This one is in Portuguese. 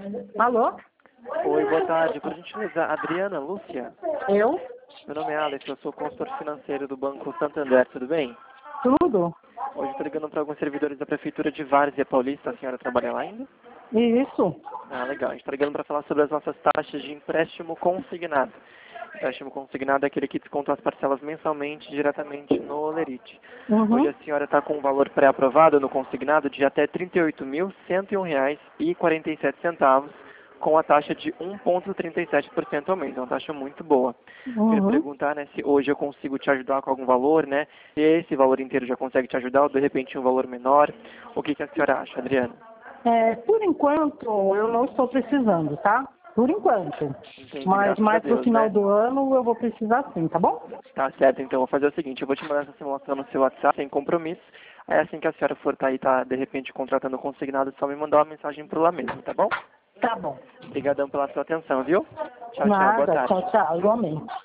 Alô? Oi, boa tarde. Por gentileza, Adriana Lúcia? Eu? Meu nome é Alex, eu sou consultor financeiro do Banco Santander, tudo bem? Tudo? Hoje estou ligando para alguns servidores da Prefeitura de Várzea Paulista. A senhora trabalha lá ainda? Isso? Ah, legal. A gente está ligando para falar sobre as nossas taxas de empréstimo consignado. Empréstimo consignado é aquele que desconta as parcelas mensalmente diretamente no Olerite. Hoje Uhum. a senhora está com um valor pré-aprovado no consignado de até R$ 38.101,47, com a taxa de 1,37% ao mês. É uma taxa muito boa. Queria Uhum. perguntar, né, se hoje eu consigo te ajudar com algum valor, né? Se esse valor inteiro já consegue te ajudar ou de repente um valor menor. O que a senhora acha, Adriana? Por enquanto, eu não estou precisando, tá? Por enquanto. Entendi, Mas graças a mais pro Deus, final né? do ano eu vou precisar sim, tá bom? Tá certo, então eu vou fazer o seguinte, eu vou te mandar essa simulação no seu WhatsApp sem compromisso. Aí assim que a senhora for tá aí, tá de repente contratando consignado, só me mandar uma mensagem por lá mesmo, tá bom? Tá bom. Obrigadão pela sua atenção, viu? Tchau, tchau, boa Nada. tarde. Tchau, tchau. Igualmente.